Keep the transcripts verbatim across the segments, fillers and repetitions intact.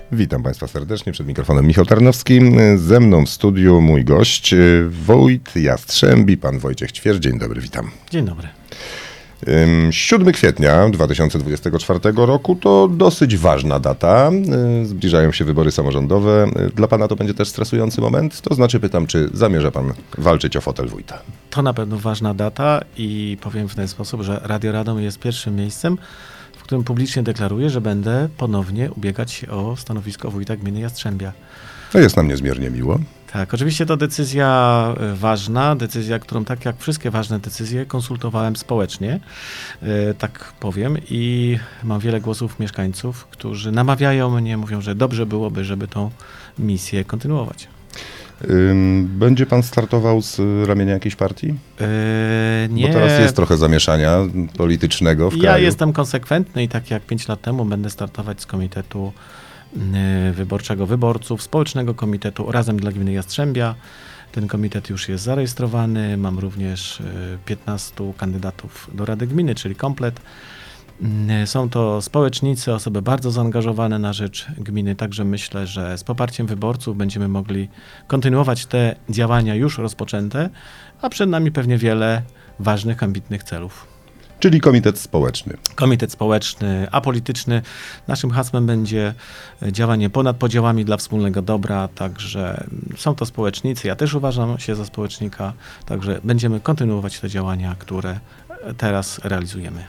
Witam Państwa serdecznie, przed mikrofonem Michał Tarnowski. Ze mną w studiu mój gość Wojt Jastrzębi, pan Wojciech Ćwierć. Dzień dobry, witam. Dzień dobry. siódmego kwietnia dwa tysiące dwudziestego czwartego roku to dosyć ważna data. Zbliżają się wybory samorządowe. Dla pana to będzie też stresujący moment? To znaczy pytam, czy zamierza pan walczyć o fotel wójta? To na pewno ważna data i powiem w ten sposób, że Radio Radom jest pierwszym miejscem, w którym publicznie deklaruję, że będę ponownie ubiegać się o stanowisko wójta gminy Jastrzębia. To jest nam niezmiernie miło. Tak, oczywiście to decyzja ważna, decyzja, którą tak jak wszystkie ważne decyzje konsultowałem społecznie, tak powiem, i mam wiele głosów mieszkańców, którzy namawiają mnie, mówią, że dobrze byłoby, żeby tą misję kontynuować. Będzie pan startował z ramienia jakiejś partii? Yy, nie. Bo teraz jest trochę zamieszania politycznego w ja kraju. Ja jestem konsekwentny i tak jak pięć lat temu będę startować z komitetu wyborczego wyborców, społecznego komitetu Razem dla Gminy Jastrzębia. Ten komitet już jest zarejestrowany. Mam również piętnastu kandydatów do Rady Gminy, czyli komplet. Są to społecznicy, osoby bardzo zaangażowane na rzecz gminy, także myślę, że z poparciem wyborców będziemy mogli kontynuować te działania już rozpoczęte, a przed nami pewnie wiele ważnych, ambitnych celów. Czyli komitet społeczny. Komitet społeczny, apolityczny. Naszym hasłem będzie działanie ponad podziałami dla wspólnego dobra, także są to społecznicy. Ja też uważam się za społecznika, także będziemy kontynuować te działania, które teraz realizujemy.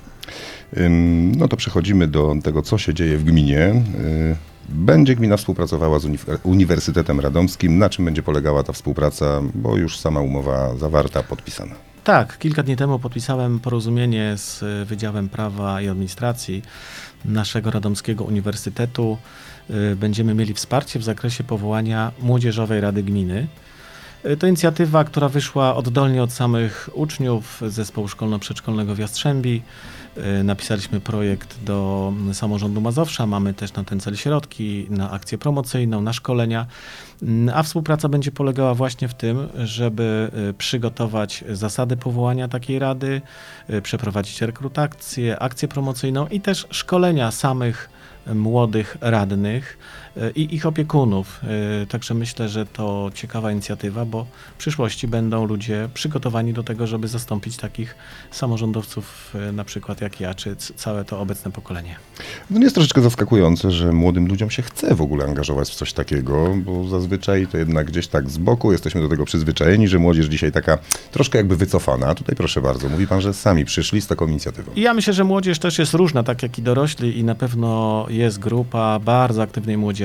No to przechodzimy do tego, co się dzieje w gminie. Będzie gmina współpracowała z Uniwersytetem Radomskim. Na czym będzie polegała ta współpraca, bo już sama umowa zawarta, podpisana? Tak, kilka dni temu podpisałem porozumienie z Wydziałem Prawa i Administracji naszego Radomskiego Uniwersytetu. Będziemy mieli wsparcie w zakresie powołania Młodzieżowej Rady Gminy. To inicjatywa, która wyszła oddolnie od samych uczniów Zespołu Szkolno-Przedszkolnego w Jastrzębi. Napisaliśmy projekt do samorządu Mazowsza, mamy też na ten cel środki, na akcję promocyjną, na szkolenia, a współpraca będzie polegała właśnie w tym, żeby przygotować zasady powołania takiej rady, przeprowadzić rekrutację, akcję promocyjną i też szkolenia samych młodych radnych i ich opiekunów. Także myślę, że to ciekawa inicjatywa, bo w przyszłości będą ludzie przygotowani do tego, żeby zastąpić takich samorządowców na przykład jak ja, czy całe to obecne pokolenie. No jest troszeczkę zaskakujące, że młodym ludziom się chce w ogóle angażować w coś takiego, bo zazwyczaj to jednak gdzieś tak z boku jesteśmy do tego przyzwyczajeni, że młodzież dzisiaj taka troszkę jakby wycofana. A tutaj proszę bardzo, mówi pan, że sami przyszli z taką inicjatywą. I ja myślę, że młodzież też jest różna, tak jak i dorośli, i na pewno jest grupa bardzo aktywnej młodzieży.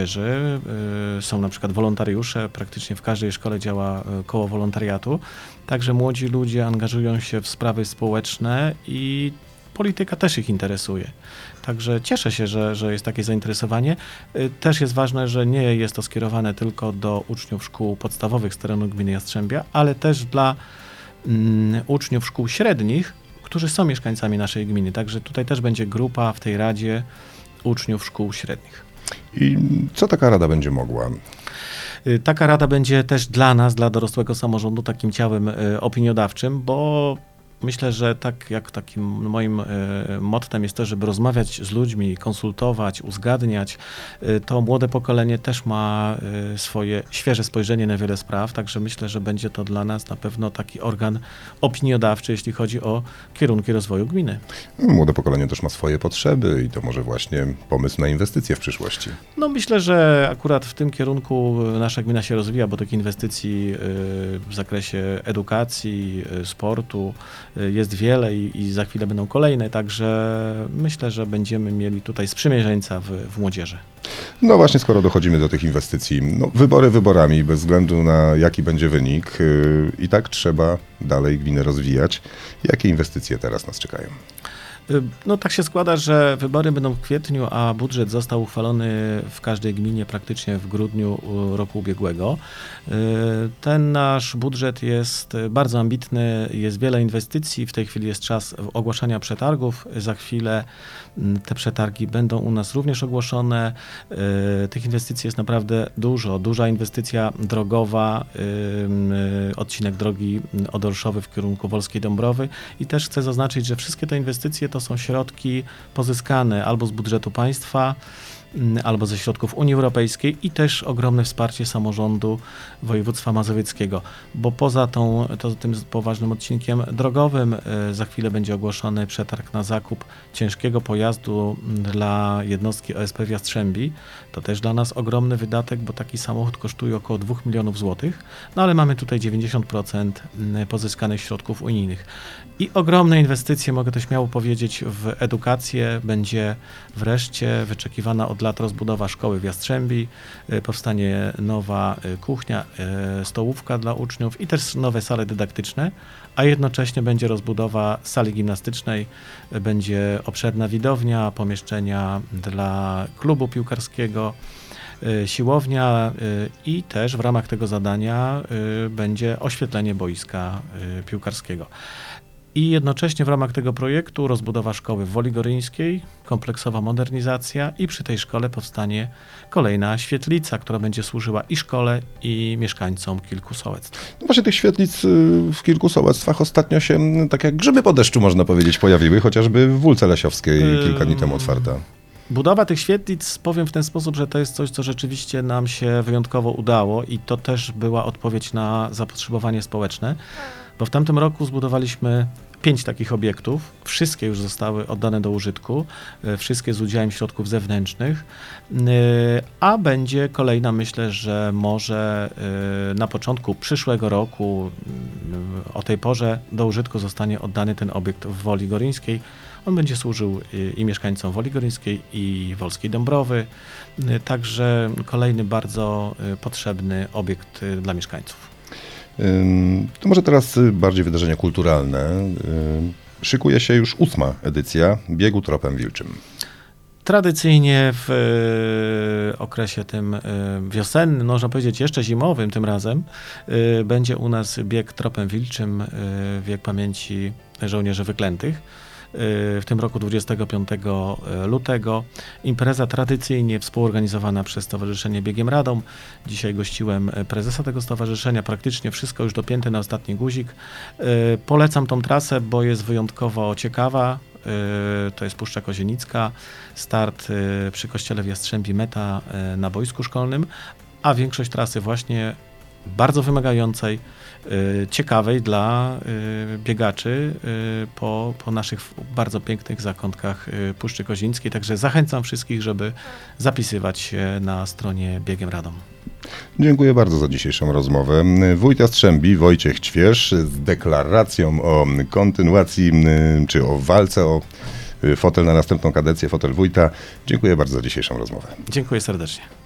Są na przykład wolontariusze, praktycznie w każdej szkole działa koło wolontariatu. Także młodzi ludzie angażują się w sprawy społeczne i polityka też ich interesuje. Także cieszę się, że, że jest takie zainteresowanie. Też jest ważne, że nie jest to skierowane tylko do uczniów szkół podstawowych z terenu gminy Jastrzębia, ale też dla mm, uczniów szkół średnich, którzy są mieszkańcami naszej gminy. Także tutaj też będzie grupa w tej radzie uczniów szkół średnich. I co taka rada będzie mogła? Taka rada będzie też dla nas, dla dorosłego samorządu, takim ciałem opiniodawczym, bo myślę, że tak jak takim moim mottem jest to, żeby rozmawiać z ludźmi, konsultować, uzgadniać, to młode pokolenie też ma swoje świeże spojrzenie na wiele spraw, także myślę, że będzie to dla nas na pewno taki organ opiniodawczy, jeśli chodzi o kierunki rozwoju gminy. Młode pokolenie też ma swoje potrzeby i to może właśnie pomysł na inwestycje w przyszłości. No myślę, że akurat w tym kierunku nasza gmina się rozwija, bo takich inwestycji w zakresie edukacji, sportu jest wiele i, i za chwilę będą kolejne, także myślę, że będziemy mieli tutaj sprzymierzeńca w, w młodzieży. No właśnie, skoro dochodzimy do tych inwestycji, no wybory wyborami, bez względu na jaki będzie wynik, yy, i tak trzeba dalej gminę rozwijać. Jakie inwestycje teraz nas czekają? No tak się składa, że wybory będą w kwietniu, a budżet został uchwalony w każdej gminie praktycznie w grudniu roku ubiegłego. Ten nasz budżet jest bardzo ambitny, jest wiele inwestycji, w tej chwili jest czas ogłaszania przetargów, za chwilę te przetargi będą u nas również ogłoszone. Tych inwestycji jest naprawdę dużo, duża inwestycja drogowa, odcinek drogi Odorszowy w kierunku Wolskiej Dąbrowy i też chcę zaznaczyć, że wszystkie te inwestycje to są środki pozyskane albo z budżetu państwa, mm, albo ze środków Unii Europejskiej i też ogromne wsparcie samorządu województwa mazowieckiego, bo poza tą, to, tym poważnym odcinkiem drogowym y, za chwilę będzie ogłoszony przetarg na zakup ciężkiego pojazdu dla jednostki O S P w Jastrzębi. To też dla nas ogromny wydatek, bo taki samochód kosztuje około dwóch milionów złotych, no ale mamy tutaj dziewięćdziesiąt procent pozyskanych środków unijnych. I ogromne inwestycje, mogę to śmiało powiedzieć, w edukację. Będzie wreszcie wyczekiwana od lat rozbudowa szkoły w Jastrzębi, y, powstanie nowa y, kuchnia, y, stołówka dla uczniów i też nowe sale dydaktyczne, a jednocześnie będzie rozbudowa sali gimnastycznej, y, będzie obszerna widownia, pomieszczenia dla klubu piłkarskiego, y, siłownia y, i też w ramach tego zadania y, będzie oświetlenie boiska y, piłkarskiego. I jednocześnie w ramach tego projektu rozbudowa szkoły w Woli Goryńskiej, kompleksowa modernizacja i przy tej szkole powstanie kolejna świetlica, która będzie służyła i szkole, i mieszkańcom kilku sołectw. No właśnie tych świetlic y, w kilku sołectwach ostatnio się, y, tak jak grzyby po deszczu można powiedzieć, pojawiły, chociażby w Wólce Lesiowskiej kilka dni temu otwarta. Budowa tych świetlic, powiem w ten sposób, że to jest coś, co rzeczywiście nam się wyjątkowo udało i to też była odpowiedź na zapotrzebowanie społeczne, bo w tamtym roku zbudowaliśmy pięć takich obiektów. Wszystkie już zostały oddane do użytku, y, wszystkie z udziałem środków zewnętrznych, y, a będzie kolejna, myślę, że może y, na początku przyszłego roku y, o tej porze do użytku zostanie oddany ten obiekt w Woli Goryńskiej. On będzie służył y, i mieszkańcom Woli Goryńskiej, i Wolskiej Dąbrowy, y, także kolejny bardzo y, potrzebny obiekt y, dla mieszkańców. Ym, To może teraz y, bardziej wydarzenia kulturalne. Ym, Szykuje się już ósma edycja Biegu Tropem Wilczym. Tradycyjnie w y, okresie tym y, wiosennym, można powiedzieć jeszcze zimowym tym razem, y, będzie u nas bieg Tropem Wilczym, y, wiek pamięci żołnierzy wyklętych. W tym roku dwudziestego piątego lutego. Impreza tradycyjnie współorganizowana przez Stowarzyszenie Biegiem Radom. Dzisiaj gościłem prezesa tego stowarzyszenia. Praktycznie wszystko już dopięte na ostatni guzik. Polecam tą trasę, bo jest wyjątkowo ciekawa. To jest Puszcza Kozienicka. Start przy kościele w Jastrzębi, meta na boisku szkolnym, a większość trasy właśnie bardzo wymagającej, y, ciekawej dla y, biegaczy y, po, po naszych bardzo pięknych zakątkach y, Puszczy Kozienickiej. Także zachęcam wszystkich, żeby zapisywać się na stronie Biegiem Radom. Dziękuję bardzo za dzisiejszą rozmowę. Wójt Jastrzębi Wojciech Ćwierz z deklaracją o kontynuacji, y, czy o walce o y, fotel na następną kadencję, fotel wójta. Dziękuję bardzo za dzisiejszą rozmowę. Dziękuję serdecznie.